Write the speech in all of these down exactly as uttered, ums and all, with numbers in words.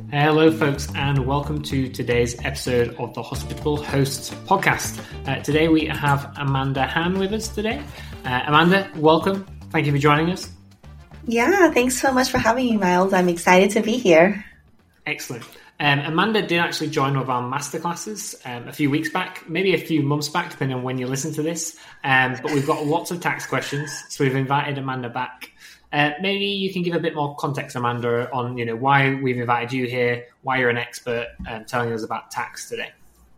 Hello, folks, and welcome to today's episode of the Hospitable Hosts podcast. Uh, today we have Amanda Han with us today. Uh, Amanda, welcome. Thank you for joining us. Yeah, thanks so much for having me, Miles. I'm excited to be here. Excellent. Um, Amanda did actually join one of our masterclasses um, a few weeks back, maybe a few months back, depending on when you listen to this. Um, but we've got lots of tax questions, so we've invited Amanda back. Uh, maybe you can give a bit more context, Amanda, on you know why we've invited you here, why you're an expert, um, telling us about tax today.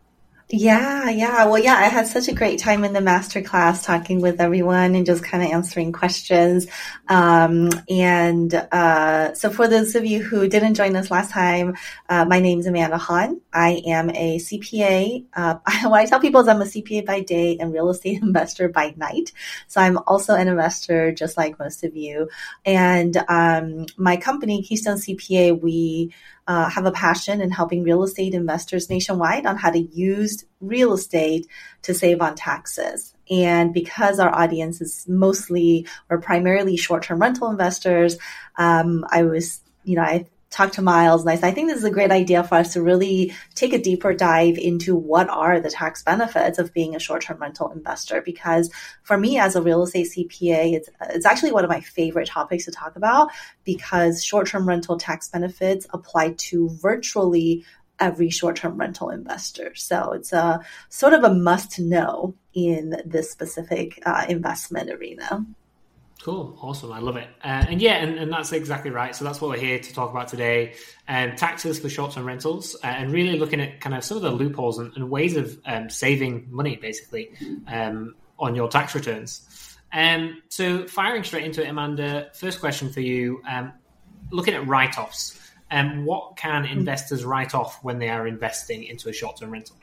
Yeah, yeah. Well, yeah, I had such a great time in the masterclass talking with everyone and just kind of answering questions. Um, and uh, so for those of you who didn't join us last time, uh, my name is Amanda Han. I am a C P A. Uh, what I tell people is I'm a C P A by day and real estate investor by night. So I'm also an investor just like most of you. And um, my company, Keystone C P A, we Uh, have a passion in helping real estate investors nationwide on how to use real estate to save on taxes. And because our audience is mostly or primarily short-term rental investors, um, I was, you know, I talked to Miles and I said, I think this is a great idea for us to really take a deeper dive into what are the tax benefits of being a short-term rental investor. Because for me as a real estate C P A, it's, it's actually one of my favorite topics to talk about because short-term rental tax benefits apply to virtually every short-term rental investor. So it's a sort of a must know in this specific uh, investment arena. Cool. Awesome. I love it. Uh, and yeah, and, and that's exactly right. So that's what we're here to talk about today. Um, taxes for short-term rentals uh, and really looking at kind of some of the loopholes and, and ways of um, saving money, basically, um, on your tax returns. Um, so firing straight into it, Amanda, first question for you. Um, looking at write-offs, um, what can investors write off when they are investing into a short-term rental?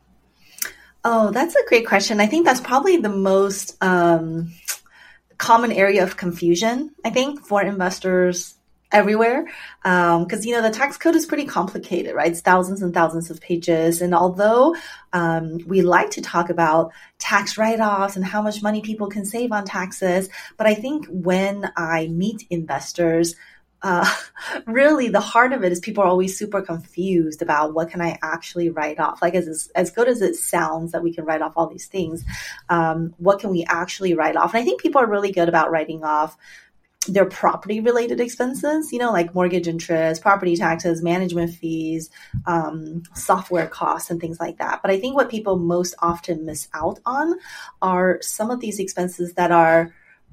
Oh, that's a great question. I think that's probably the most... Um... common area of confusion, I think, for investors everywhere. Because, um, you know, the tax code is pretty complicated, right? It's thousands and thousands of pages. And although um, we like to talk about tax write-offs and how much money people can save on taxes, but I think when I meet investors, Uh, really, the heart of it is people are always super confused about what can I actually write off. Like as as good as it sounds that we can write off all these things, um, what can we actually write off? And I think people are really good about writing off their property-related expenses, you know, like mortgage interest, property taxes, management fees, um, software costs, and things like that. But I think what people most often miss out on are some of these expenses that are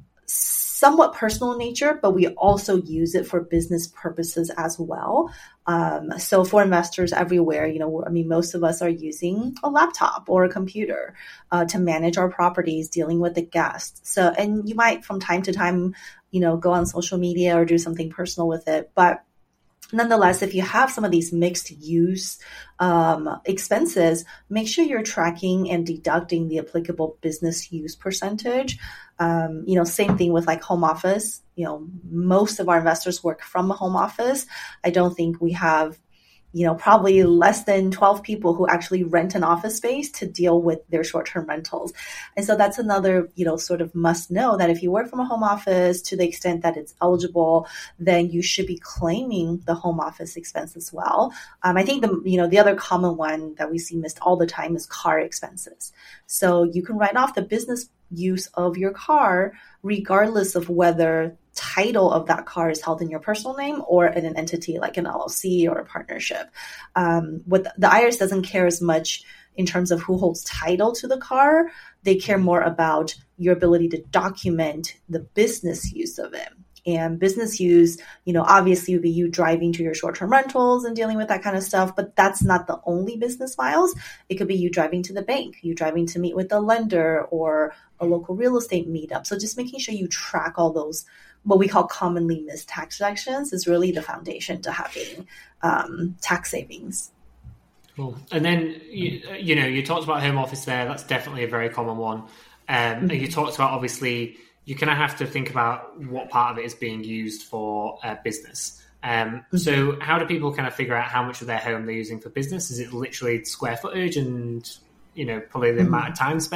somewhat personal in nature, but we also use it for business purposes as well. Um, so for investors everywhere, you know, I mean, most of us are using a laptop or a computer uh, to manage our properties, dealing with the guests. So, and you might from time to time, you know, go on social media or do something personal with it. But nonetheless, if you have some of these mixed use um, expenses, make sure you're tracking and deducting the applicable business use percentage. Um, you know, same thing with like home office. You know, most of our investors work from a home office. I don't think we have, you know, probably less than twelve people who actually rent an office space to deal with their short-term rentals. And so that's another, you know, sort of must know that if you work from a home office to the extent that it's eligible, then you should be claiming the home office expense as well. Um, I think the, you know, the other common one that we see missed all the time is car expenses. So you can write off the business use of your car regardless of whether title of that car is held in your personal name or in an entity like an L L C or a partnership. Um, what the, the I R S doesn't care as much in terms of who holds title to the car. They care more about your ability to document the business use of it. And business use, you know, obviously would be you driving to your short-term rentals and dealing with that kind of stuff, but that's not the only business miles. It could be you driving to the bank, you driving to meet with the lender or a local real estate meetup. So just making sure you track all those, what we call commonly missed tax deductions, is really the foundation to having um, tax savings. Cool. And then, you, you know, you talked about home office there. That's definitely a very common one. Um, mm-hmm. And you talked about, obviously, you kind of have to think about what part of it is being used for uh, business. Um, mm-hmm. So how do people kind of figure out how much of their home they're using for business? Is it literally square footage and, you know, probably the mm-hmm. amount of time spent in it?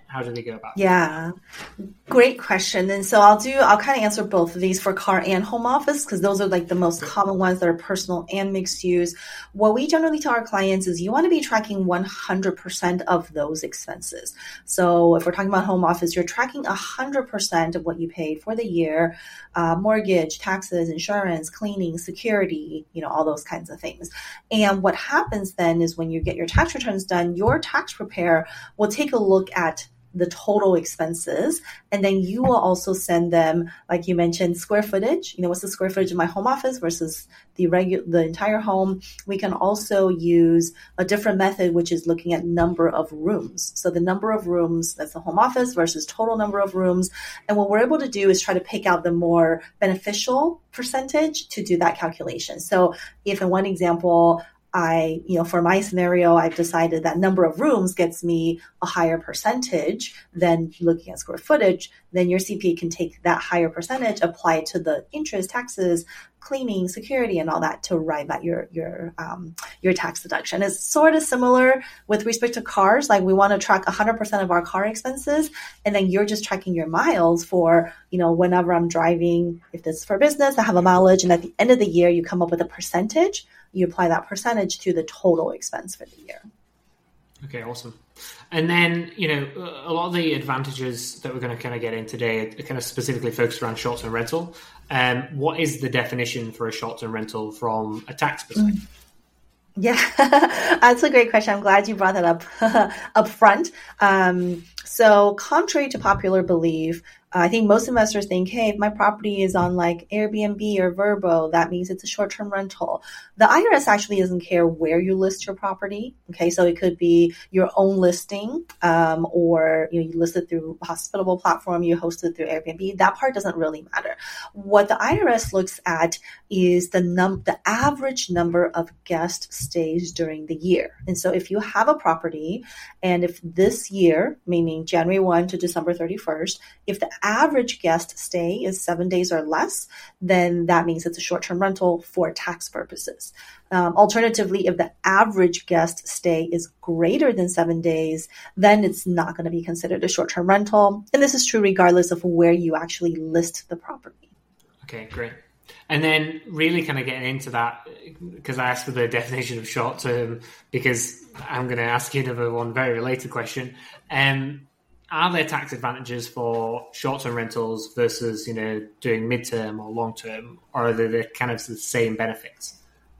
how do they go about it? Yeah, great question. And so I'll do, I'll kind of answer both of these for car and home office, because those are like the most common ones that are personal and mixed use. What we generally tell our clients is you want to be tracking one hundred percent of those expenses. So if we're talking about home office, you're tracking one hundred percent of what you paid for the year, uh, mortgage, taxes, insurance, cleaning, security, you know, all those kinds of things. And what happens then is when you get your tax returns done, your tax preparer will take a look at the total expenses. And then you will also send them, like you mentioned, square footage. You know, what's the square footage of my home office versus the regular, the entire home. We can also use a different method, which is looking at number of rooms. So the number of rooms, that's the home office versus total number of rooms. And what we're able to do is try to pick out the more beneficial percentage to do that calculation. So if in one example, I, you know, for my scenario, I've decided that number of rooms gets me a higher percentage than looking at square footage, then your C P A can take that higher percentage, apply it to the interest, taxes, cleaning, security, and all that to arrive at your, your, um, your tax deduction. It's sort of similar with respect to cars. Like we want to track one hundred percent of our car expenses, and then you're just tracking your miles for, you know, whenever I'm driving, if this is for business, I have a mileage, and at the end of the year, you come up with a percentage. You apply that percentage to the total expense for the year. Okay, awesome. And then, you know, a lot of the advantages that we're going to kind of get in today are kind of specifically focused around short-term rental. Um, what is the definition for a short-term rental from a tax perspective? Yeah, that's a great question. I'm glad you brought that up up front. Um, so contrary to popular belief, I think most investors think, hey, if my property is on like Airbnb or Vrbo, that means it's a short-term rental. The I R S actually doesn't care where you list your property. Okay, so it could be your own listing, um, or you know, you list it through a hospitable platform, you host it through Airbnb. That part doesn't really matter. What the I R S looks at is the num the average number of guest stays during the year. And so if you have a property, and if this year, meaning January first to December thirty-first, if the average guest stay is seven days or less, then that means it's a short-term rental for tax purposes. Um, alternatively, if the average guest stay is greater than seven days, then it's not going to be considered a short-term rental. And this is true regardless of where you actually list the property. Okay, great. And then really kind of getting into that, because I asked for the definition of short-term, because I'm going to ask you another one very related question. Um, Are there tax advantages for short-term rentals versus, you know, doing mid-term or long-term, or are they the kind of the same benefits?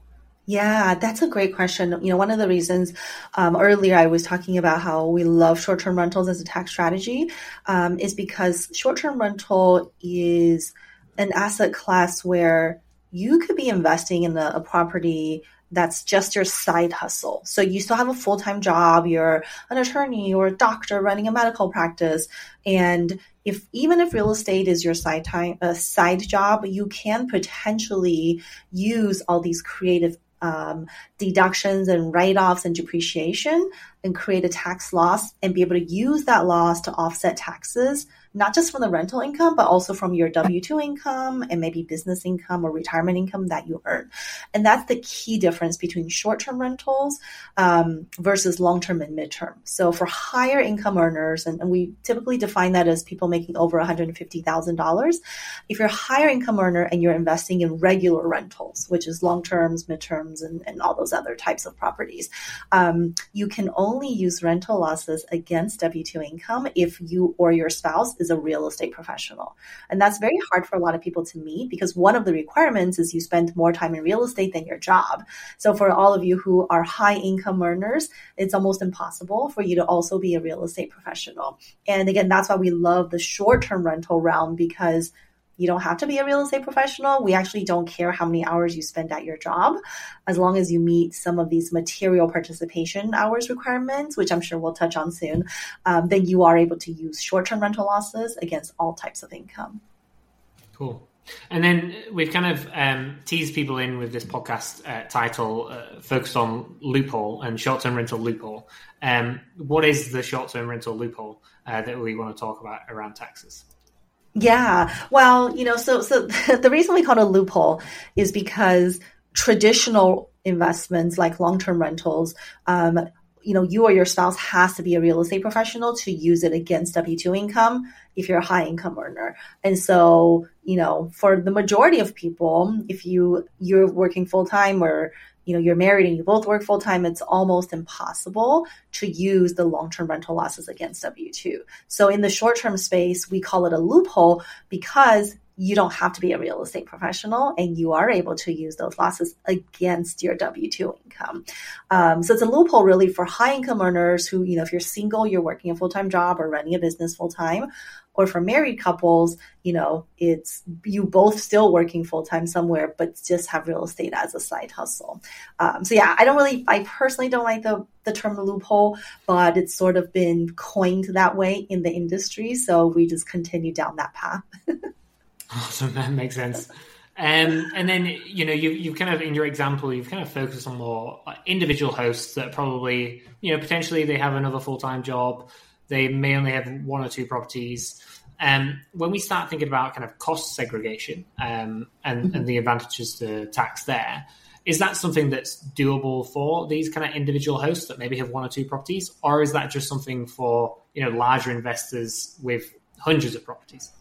Yeah, that's a great question. You know, one of the reasons um, earlier I was talking about how we love short-term rentals as a tax strategy um, is because short-term rental is an asset class where you could be investing in a, a property that's just your side hustle. So you still have a full-time job, you're an attorney or a doctor running a medical practice. And if even if real estate is your side time, a side job, you can potentially use all these creative um, deductions and write-offs and depreciation and create a tax loss and be able to use that loss to offset taxes, not just from the rental income, but also from your W two income and maybe business income or retirement income that you earn. And that's the key difference between short-term rentals um, versus long-term and mid-term. So for higher income earners, and, and we typically define that as people making over one hundred fifty thousand dollars, if you're a higher income earner and you're investing in regular rentals, which is long-terms, mid-terms, and, and all those other types of properties, um, you can only use rental losses against W two income if you or your spouse is a real estate professional. And that's very hard for a lot of people to meet because one of the requirements is you spend more time in real estate than your job. So for all of you who are high income earners, it's almost impossible for you to also be a real estate professional. And again, that's why we love the short-term rental realm, because you don't have to be a real estate professional. We actually don't care how many hours you spend at your job, as long as you meet some of these material participation hours requirements, which I'm sure we'll touch on soon, um, then you are able to use short-term rental losses against all types of income. Cool. And then we've kind of um, teased people in with this podcast uh, title uh, focused on loophole and short-term rental loophole. Um, what is the short-term rental loophole uh, that we want to talk about around taxes? Yeah, well, you know, so so the reason we call it a loophole is because traditional investments like long-term rentals, um, you know, you or your spouse has to be a real estate professional to use it against W two income if you're a high income earner. And so, you know, for the majority of people, if you, you're working full time or, you know, you're married and you both work full time, it's almost impossible to use the long-term rental losses against W two. So in the short-term space, we call it a loophole because you don't have to be a real estate professional and you are able to use those losses against your W two income. Um, so it's a loophole really for high income earners who, you know, if you're single, you're working a full-time job or running a business full-time, or for married couples, you know, it's you both still working full-time somewhere, but just have real estate as a side hustle. Um, so yeah, I don't really, I personally don't like the, the term loophole, but it's sort of been coined that way in the industry. So we just continue down that path. Awesome, that makes sense. Um, and then, you know, you, you've kind of, in your example, you've kind of focused on more individual hosts that probably, you know, potentially they have another full-time job. They may only have one or two properties. Um, when we start thinking about kind of cost segregation um, and, mm-hmm. and the advantages to tax there, is that something that's doable for these kind of individual hosts that maybe have one or two properties? Or is that just something for, you know, larger investors with hundreds of properties?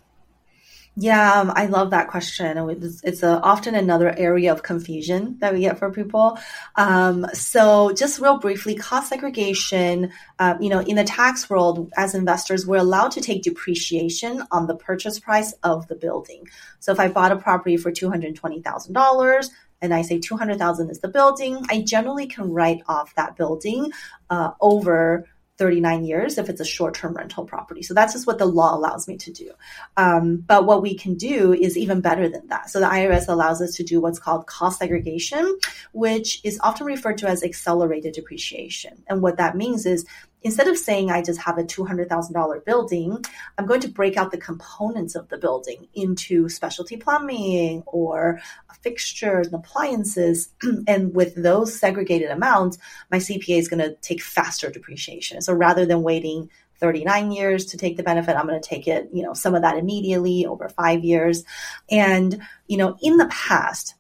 Yeah, um, I love that question. It's, it's a, often another area of confusion that we get for people. Um, so just real briefly, cost segregation, um, you know, in the tax world, as investors, we're allowed to take depreciation on the purchase price of the building. So if I bought a property for two hundred twenty thousand dollars, and I say two hundred thousand dollars is the building, I generally can write off that building uh, over thirty-nine years if it's a short-term rental property. So that's just what the law allows me to do. Um, but what we can do is even better than that. So the I R S allows us to do what's called cost segregation, which is often referred to as accelerated depreciation. And what that means is instead of saying I just have a two hundred thousand dollars building, I'm going to break out the components of the building into specialty plumbing or fixtures and appliances. And with those segregated amounts, my C P A is going to take faster depreciation. So rather than waiting thirty-nine years to take the benefit, I'm going to take it, you know, some of that immediately over five years. And, you know, in the past,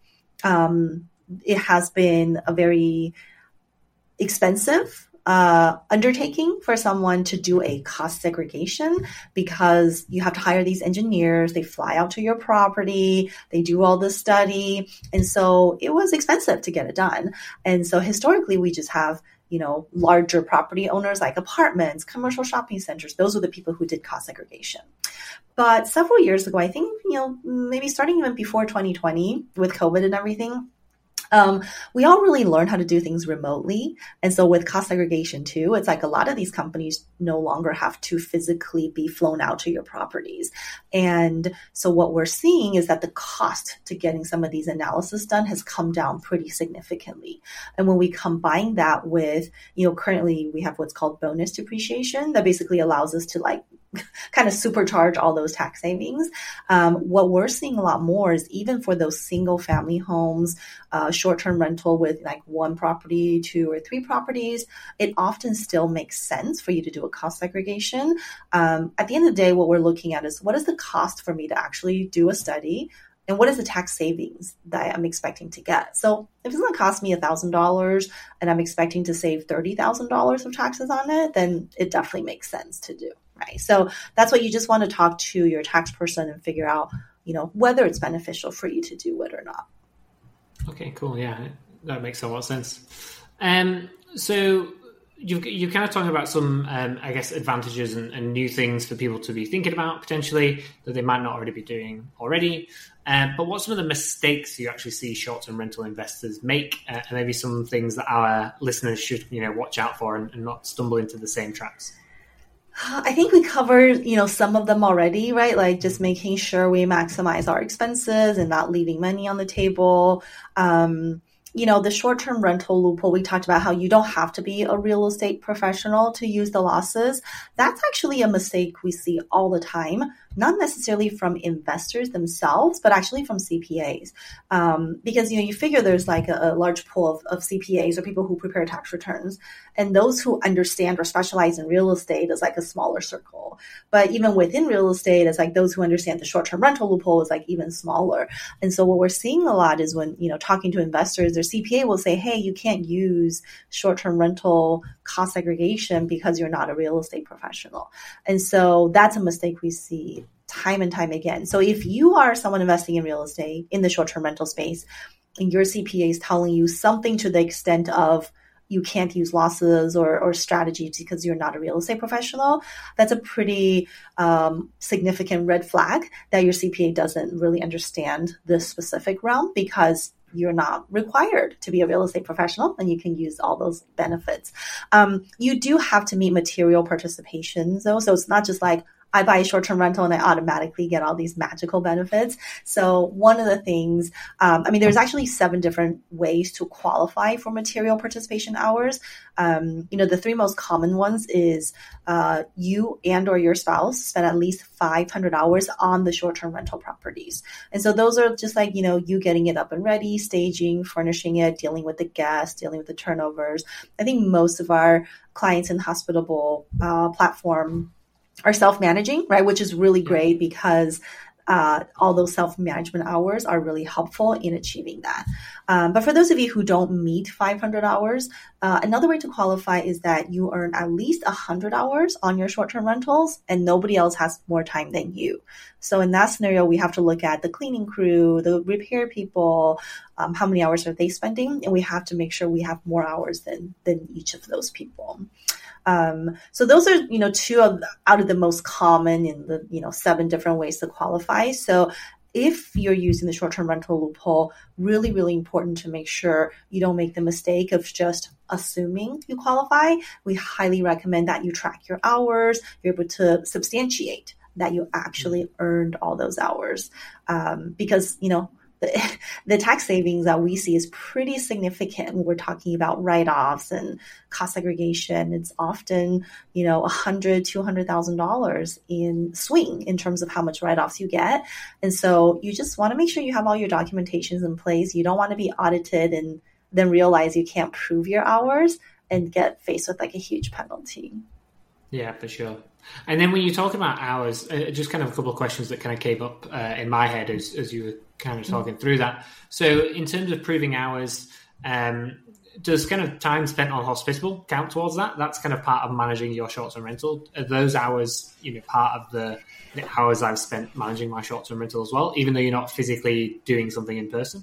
um, it has been a very expensive Uh, undertaking for someone to do a cost segregation because you have to hire these engineers. They fly out to your property. They do all the study. And so it was expensive to get it done. And so historically, we just have, you know, larger property owners like apartments, commercial shopping centers. Those are the people who did cost segregation. But several years ago, I think, you know, maybe starting even before twenty twenty with COVID and everything, Um, we all really learn how to do things remotely. And so with cost segregation too, it's like a lot of these companies no longer have to physically be flown out to your properties. And so what we're seeing is that the cost to getting some of these analysis done has come down pretty significantly. And when we combine that with, you know, currently we have what's called bonus depreciation that basically allows us to like kind of supercharge all those tax savings. Um, what we're seeing a lot more is even for those single family homes, uh, short-term rental with like one property, two or three properties, it often still makes sense for you to do a cost segregation. Um, at the end of the day, what we're looking at is what is the cost for me to actually do a study? And what is the tax savings that I'm expecting to get? So if it's going to cost me one thousand dollars and I'm expecting to save thirty thousand dollars of taxes on it, then it definitely makes sense to do, right? So that's what you just want to talk to your tax person and figure out, you know, whether it's beneficial for you to do it or not. Okay, cool. Yeah, that makes a lot of sense. Um, so you've, you're kind of talking about some, um, I guess, advantages and, and new things for people to be thinking about potentially that they might not already be doing already. Um, but what are some of the mistakes you actually see short-term rental investors make, uh, and maybe some things that our listeners should, you know, watch out for and, and not stumble into the same traps? I think we covered, you know, some of them already, right? Like just making sure we maximize our expenses and not leaving money on the table. Um, you know, the short-term rental loophole, we talked about how you don't have to be a real estate professional to use the losses. That's actually a mistake we see all the time, not necessarily from investors themselves, but actually from C P As. Um, because, you know, you figure there's like a, a large pool of, of C P As or people who prepare tax returns. And those who understand or specialize in real estate is like a smaller circle. But even within real estate, it's like those who understand the short-term rental loophole is like even smaller. And so what we're seeing a lot is when, you know, talking to investors, their C P A will say, hey, you can't use short-term rental cost segregation because you're not a real estate professional. And so that's a mistake we see time and time again. So if you are someone investing in real estate in the short-term rental space, and your C P A is telling you something to the extent of you can't use losses or, or strategies because you're not a real estate professional, that's a pretty um, significant red flag that your C P A doesn't really understand this specific realm, because you're not required to be a real estate professional and you can use all those benefits. Um, you do have to meet material participation though. So it's not just like, I buy a short-term rental and I automatically get all these magical benefits. So one of the things, um, I mean, there's actually seven different ways to qualify for material participation hours. Um, you know, the three most common ones is uh, you and or your spouse spend at least five hundred hours on the short-term rental properties. And so those are just like, you know, you getting it up and ready, staging, furnishing it, dealing with the guests, dealing with the turnovers. I think most of our clients in the Hospitable uh, platform are self-managing, right? Which is really great because uh, all those self-management hours are really helpful in achieving that. Um, but for those of you who don't meet five hundred hours, uh, another way to qualify is that you earn at least one hundred hours on your short-term rentals and nobody else has more time than you. So in that scenario, we have to look at the cleaning crew, the repair people, um, how many hours are they spending? And we have to make sure we have more hours than, than each of those people. Um, so those are, you know, two of out of the most common in the, you know, seven different ways to qualify. So if you're using the short-term rental loophole, really, really important to make sure you don't make the mistake of just assuming you qualify. We highly recommend that you track your hours. You're able to substantiate that you actually earned all those hours. Um, because, you know, The, the tax savings that we see is pretty significant when we're talking about write-offs and cost segregation. It's often, you know, a hundred, two hundred thousand dollars in swing in terms of how much write-offs you get. And so you just want to make sure you have all your documentations in place. You don't want to be audited and then realize you can't prove your hours and get faced with like a huge penalty. Yeah, for sure. And then when you talk about hours, uh, just kind of a couple of questions that kind of came up uh, in my head as, as you were kind of talking mm-hmm. through that. So in terms of proving hours, um, does kind of time spent on Hospitable count towards that? That's kind of part of managing your short-term rental. Are those hours, you know, part of the, the hours I've spent managing my short-term rental as well, even though you're not physically doing something in person?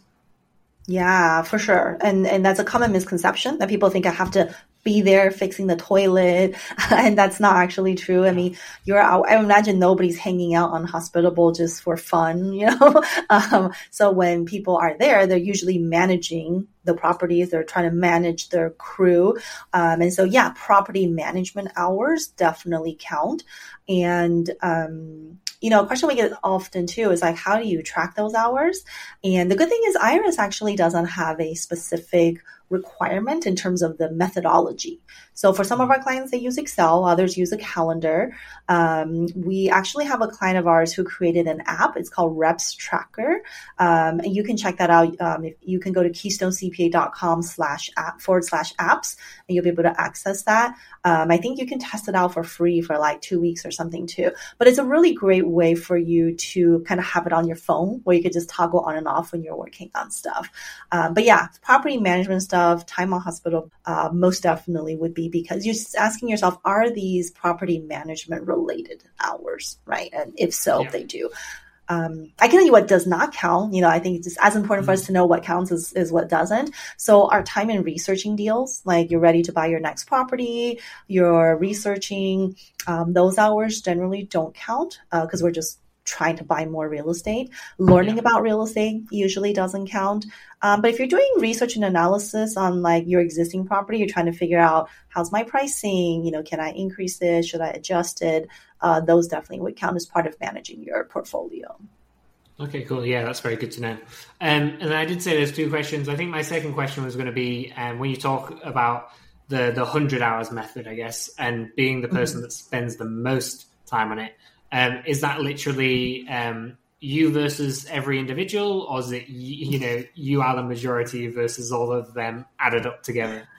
Yeah, for sure. And and that's a common misconception that people think I have to be there fixing the toilet. And that's not actually true. I mean, you're out, I imagine nobody's hanging out on Hospitable just for fun, you know? um, so when people are there, they're usually managing the properties. They're trying to manage their crew. Um, and so, yeah, property management hours definitely count. And, um, you know, a question we get often too is like, how do you track those hours? And the good thing is I R S actually doesn't have a specific requirement in terms of the methodology. So for some of our clients, they use Excel, others use a calendar. Um, we actually have a client of ours who created an app. It's called Reps Tracker. Um, and you can check that out. Um, if you can go to keystonecpa.com slash app forward slash apps, and you'll be able to access that. Um, I think you can test it out for free for like two weeks or something too. But it's a really great way for you to kind of have it on your phone where you could just toggle on and off when you're working on stuff. Um, but yeah, property management stuff, time on Hospitable, uh, most definitely would be, because you're just asking yourself, are these property management related hours, right? And if so, yeah. they do. Um, I can tell you what does not count. You know, I think it's just as important mm-hmm. for us to know what counts as, as what doesn't. So our time in researching deals, like you're ready to buy your next property, you're researching, um, those hours generally don't count because uh, we're just trying to buy more real estate. Learning yeah. about real estate usually doesn't count. Um, but if you're doing research and analysis on like your existing property, you're trying to figure out how's my pricing, you know, can I increase this? Should I adjust it? Uh, those definitely would count as part of managing your portfolio. Okay, cool. Yeah, that's very good to know. Um, and I did say there's two questions. I think my second question was going to be um, when you talk about the, the one hundred hours method, I guess, and being the person mm-hmm. that spends the most time on it. Um, is that literally um, you versus every individual, or is it, you know, you are the majority versus all of them added up together?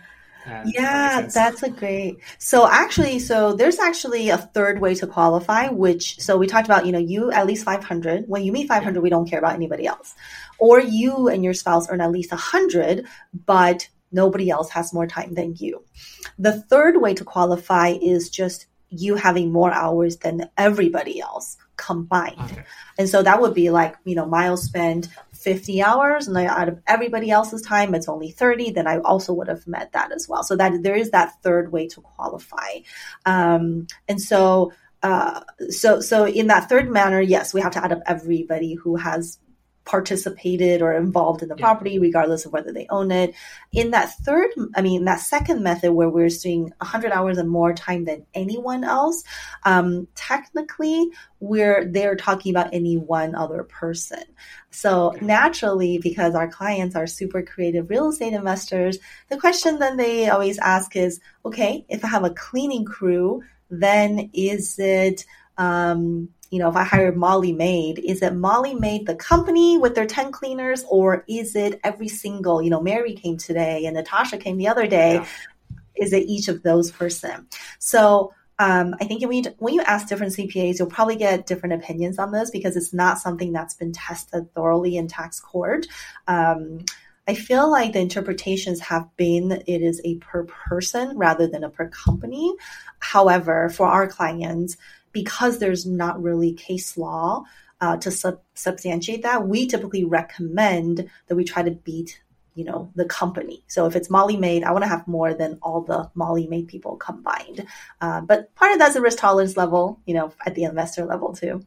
Uh, yeah, that that's a great. So actually, so there's actually a third way to qualify, which, so we talked about, you know, you at least five hundred. When you meet five hundred, yeah. we don't care about anybody else. Or you and your spouse earn at least one hundred, but nobody else has more time than you. The third way to qualify is just you having more hours than everybody else combined. Okay. And so that would be like, you know, Miles spent fifty hours, and out of everybody else's time, it's only thirty, then I also would have met that as well. So that there is that third way to qualify. Um, and so, uh, so, so in that third manner, yes, we have to add up everybody who has participated or involved in the yeah. property, regardless of whether they own it. In that third, I mean, that second method where we're seeing one hundred hours and more time than anyone else, um, technically, we're they're talking about any one other person. So okay. naturally, because our clients are super creative real estate investors, the question then they always ask is, okay, if I have a cleaning crew, then is it, um, you know, if I hired Molly Maid, is it Molly Maid, the company with their ten cleaners, or is it every single, you know, Mary came today and Natasha came the other day? Yeah. Is it each of those person? So um, I think when you, when you ask different C P As, you'll probably get different opinions on this because it's not something that's been tested thoroughly in tax court. Um, I feel like the interpretations have been it is a per person rather than a per company. However, for our clients, because there's not really case law uh, to sub- substantiate that, we typically recommend that we try to beat, you know, the company. So if it's Molly Maid, I want to have more than all the Molly Maid people combined. Uh, but part of that's a risk tolerance level, you know, at the investor level too.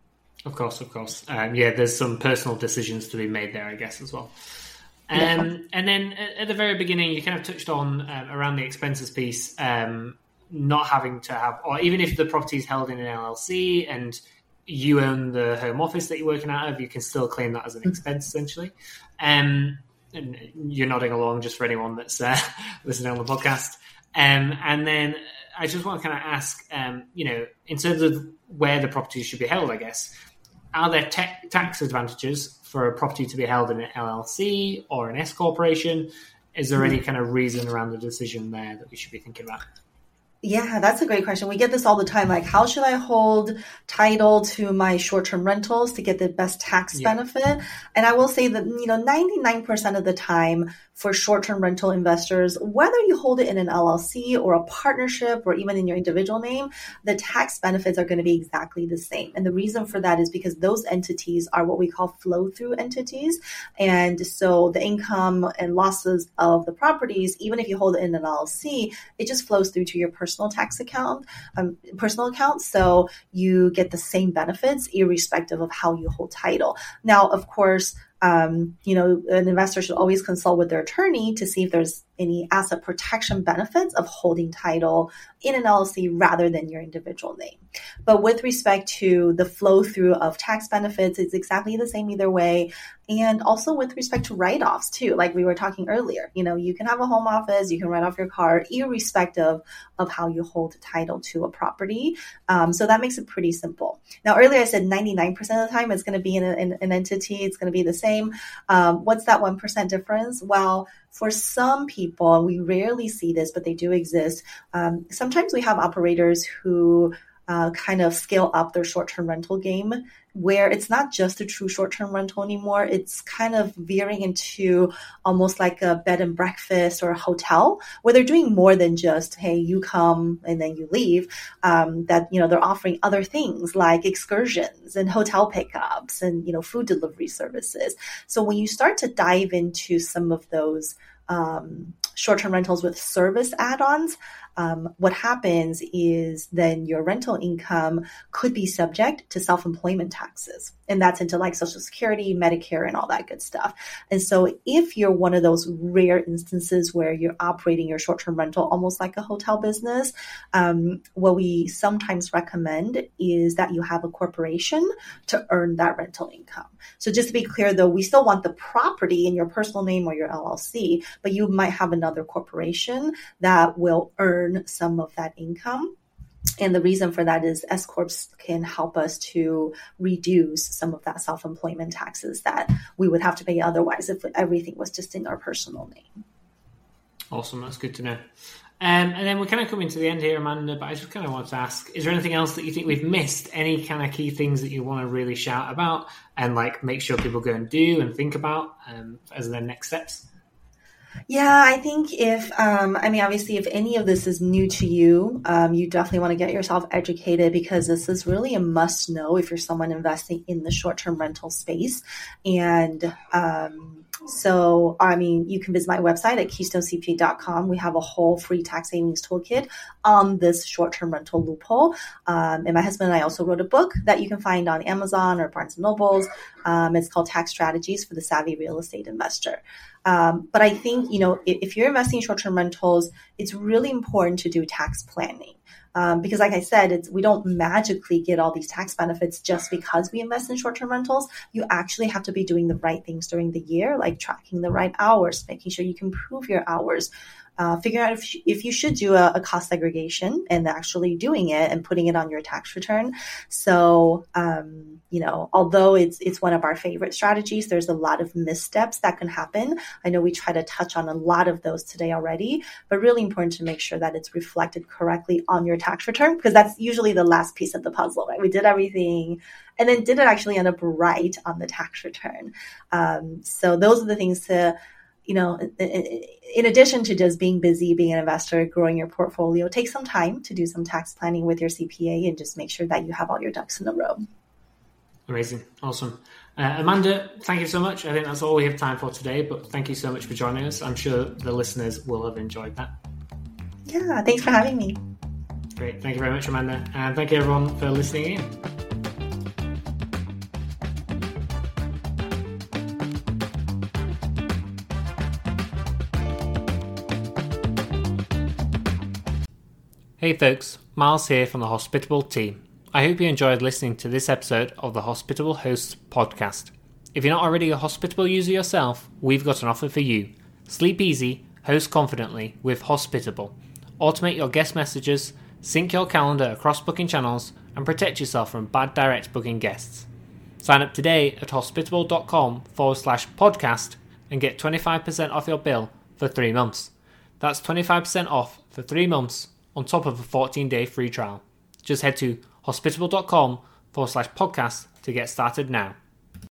Of course, of course. Um, yeah, there's some personal decisions to be made there, I guess, as well. Um, yeah. And then at the very beginning, you kind of touched on um, around the expenses piece, um, not having to have, or even if the property is held in an L L C and you own the home office that you're working out of, you can still claim that as an expense, essentially. Um, and you're nodding along just for anyone that's uh, listening on the podcast. Um, and then I just want to kind of ask, um, you know, in terms of where the property should be held, I guess, are there te- tax advantages for a property to be held in an L L C or an S corporation? Is there any kind of reason around the decision there that we should be thinking about? Yeah, that's a great question. We get this all the time. Like, how should I hold title to my short-term rentals to get the best tax yeah. benefit? And I will say that, you know, ninety-nine percent of the time for short-term rental investors, whether you hold it in an L L C or a partnership or even in your individual name, the tax benefits are going to be exactly the same. And the reason for that is because those entities are what we call flow-through entities. And so the income and losses of the properties, even if you hold it in an L L C, it just flows through to your personal personal tax account, um, personal account. So you get the same benefits irrespective of how you hold title. Now, of course, um, you know, an investor should always consult with their attorney to see if there's any asset protection benefits of holding title in an L L C rather than your individual name. But with respect to the flow through of tax benefits, it's exactly the same either way. And also with respect to write-offs too, like we were talking earlier, you know, you can have a home office, you can write off your car irrespective of how you hold title to a property. Um, so that makes it pretty simple. Now, earlier I said ninety-nine percent of the time it's going to be in, a, in an entity, it's going to be the same. Um, what's that one percent difference? Well, for some people, we rarely see this, but they do exist. Um, sometimes we have operators who uh, kind of scale up their short-term rental game, where it's not just a true short-term rental anymore. It's kind of veering into almost like a bed and breakfast or a hotel, where they're doing more than just, hey, you come and then you leave. Um, that, you know, they're offering other things like excursions and hotel pickups and, you know, food delivery services. So when you start to dive into some of those um, short-term rentals with service add-ons, Um, what happens is then your rental income could be subject to self-employment taxes. And that's into like Social Security, Medicare, and all that good stuff. And so if you're one of those rare instances where you're operating your short-term rental almost like a hotel business, um, what we sometimes recommend is that you have a corporation to earn that rental income. So just to be clear, though, we still want the property in your personal name or your L L C, but you might have another corporation that will earn some of that income. And the reason for that is S Corps can help us to reduce some of that self-employment taxes that we would have to pay otherwise if everything was just in our personal name. Awesome, that's good to know. Um, and then we're kind of coming to the end here, Amanda, but I just kind of want to ask, is there anything else that you think we've missed? Any kind of key things that you want to really shout about and like make sure people go and do and think about um, as their next steps? Yeah, I think if, um, I mean, obviously, if any of this is new to you, um, you definitely want to get yourself educated because this is really a must know if you're someone investing in the short-term rental space. And um, so, I mean, you can visit my website at keystone c p a dot com. We have a whole free tax savings toolkit on this short-term rental loophole. Um, and my husband and I also wrote a book that you can find on Amazon or Barnes and Nobles. Um, it's called Tax Strategies for the Savvy Real Estate Investor. Um, but I think, you know, if, if you're investing in short-term rentals, it's really important to do tax planning. Um, because like I said, it's, we don't magically get all these tax benefits just because we invest in short-term rentals. You actually have to be doing the right things during the year, like tracking the right hours, making sure you can prove your hours. Uh, figure out if, if you should do a, a cost segregation and actually doing it and putting it on your tax return. So, um, you know, although it's it's one of our favorite strategies, there's a lot of missteps that can happen. I know we try to touch on a lot of those today already, but really important to make sure that it's reflected correctly on your tax return because that's usually the last piece of the puzzle, right? We did everything and then did it actually end up right on the tax return? Um, so those are the things to you know, in addition to just being busy, being an investor, growing your portfolio, take some time to do some tax planning with your C P A and just make sure that you have all your ducks in a row. Amazing. Awesome. Uh, Amanda, thank you so much. I think that's all we have time for today, but thank you so much for joining us. I'm sure the listeners will have enjoyed that. Yeah, thanks for having me. Great. Thank you very much, Amanda. And thank you everyone for listening in. Hey folks, Miles here from the Hospitable team. I hope you enjoyed listening to this episode of the Hospitable Hosts podcast. If you're not already a Hospitable user yourself, we've got an offer for you. Sleep easy, host confidently with Hospitable. Automate your guest messages, sync your calendar across booking channels, and protect yourself from bad direct booking guests. Sign up today at hospitable.com forward slash podcast and get twenty-five percent off your bill for three months. That's twenty-five percent off for three months on top of a fourteen-day free trial. Just head to hospitable.com forward slash podcast to get started now.